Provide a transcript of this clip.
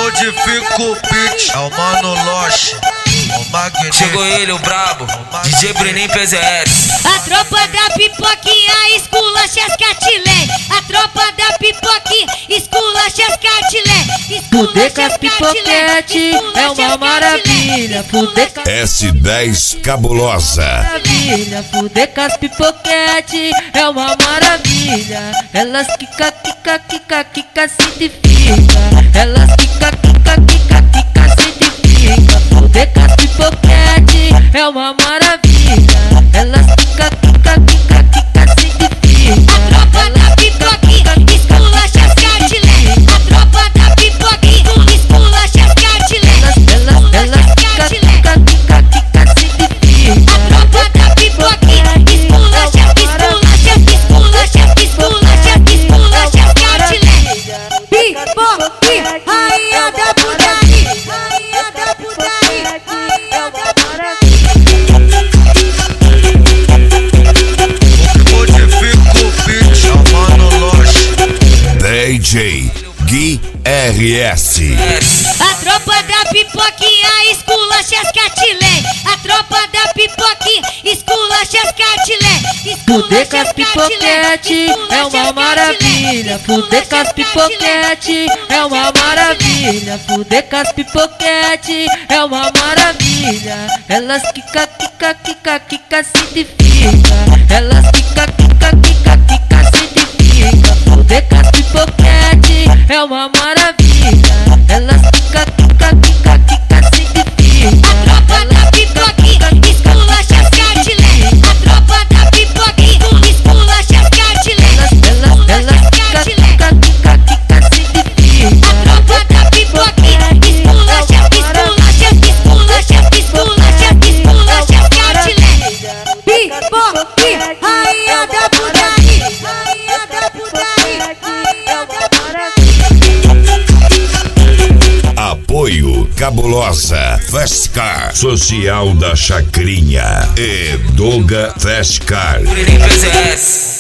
modifica o beat, é o Mano Loche, o Magneto. Chegou ele, o brabo, DJ Breninho PZS. A tropa da pipoquinha esculacha as catilé. A tropa da pipoquinha esculacha as catilé. Fuder com as pipoquete é uma maravilha. Fuder com S10 Cabulosa. maravilha. Fuder com as pipoquete é uma maravilha. Elas quica, quica, quica, quica, se edifica. Elas quica, quica, quica, quica, se edifica. Fuder com as pipoquete é uma maravilha. Elas quica, quica, quica, quica, se edifica. A tropa da pipoquinha esculacha as catilé. A tropa da pipoquinha esculacha as catilé. Elas quica, quica, quica, quica, se edifica. A tropa da pipoquinha esculacha as catilé. Pipoquinha, rainha da putaria, rainha da putaria, rainha da Modifica o beat, é o Mano Loche. DJ Gui RS. A tropa da pipoquinha esculacha as catilé. A tropa da pipoquinha esculacha as catilé. Fuder com as pipoquete é uma maravilha. Fuder com as pipoquete é uma maravilha. Fuder com as pipoquete é uma maravilha. Elas quica, quica, quica, quica, se edifica. Elas quica, quica, quica, quica, se edifica. Fuder com as pipoquete é uma maravilha. Elas quica, quica, quica, quica, se edifica. A tropa da pipoquinha esculacha as catilé. A tropa da pipoquinha esculacha as catilé. Elas quica, quica, quica, quica, se edifica. A tropa da pipoquinha esculacha as catilé. Pipoquinha, rainha da putaria, rainha da putaria, rainha da Apoio Cabulosa, Fastcar, Social da Chacrinha e Doga Fastcar. Breninho PZS.